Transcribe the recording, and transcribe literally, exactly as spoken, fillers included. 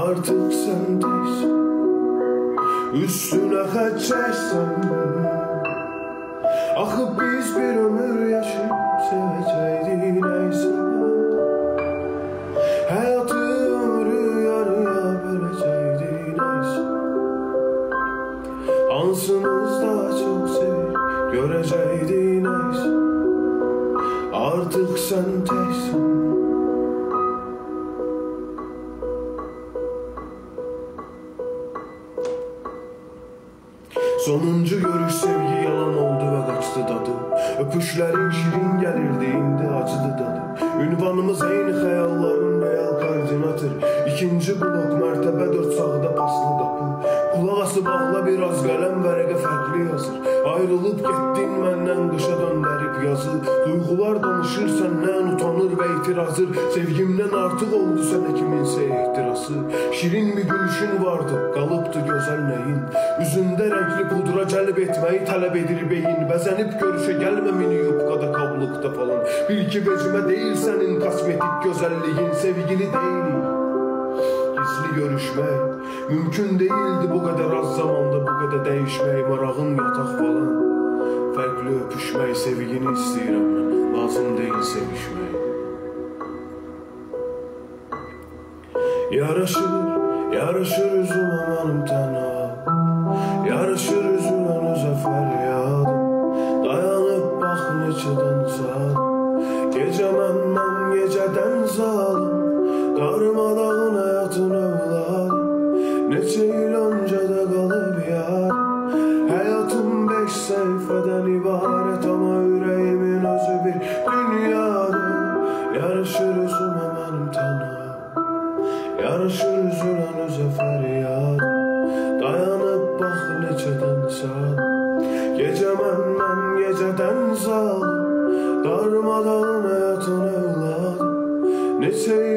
Artık sendeyiz, üstüne kaçarsın. Axı biz bir ömür yaşayıp sevəcəkdik neyse. Hayatı ömrü yarıya böləcəkdik neyse. Hansımız daha çok sevir görəcəkdik neyse. Artık sen teksin. Sonuncu görüş sevgi yalan oldu ve kaçtı tadı. Öpüşlerin şirin gelirdi, indi acıdı tadı. Ünvanımız eyni hayalların real koordinatır. İkinci blok mertebe dört sağda paslı kapı. Kulağası bağla biraz kalem verege farklı yazır. Ayrılıp gittin menden kışa döndürüp yazı. Duygular danışır senden utanır ve itirazır. Sevgimden artık oldu sana kiminse ihtirası. Şirin bir gülüşün vardı, kalıptı güzel neyin. Üzünde renkli pudra celb etmeyi talep edir beyin. Bezenip görüşe gelmemini yupkada kablukta falan. Bil ki bezime değil senin kosmetik güzelliğin. Sevgili değil, gizli görüşmek mümkün değildi bu kadar az zamanda, bu kadar değişmek. Marağın yatak falan, farklı öpüşmek. Sevgini istəyirəm, lazım değil sevişmek. Yaraşır, yaraşır üzümə mənim tənha. Yaraşır üzümən özə fəryadım. Dayanıb bax neçədən zalim. Gecə məndən gecədən zalim. Darmadağın həyatın övladım. Neçə il öncədə qalıb yadım. Həyatım beş səhifədən ibarət, amma ürəyimin özü bir dünyadır. Yaraşır üzümə mənim tənha. Yaraşır üzülən özə fəryadım. Dayanıb bax neçədən zalim. Gecə məndən gecədən zalim. Darmadağın həyatın övladım. Neçə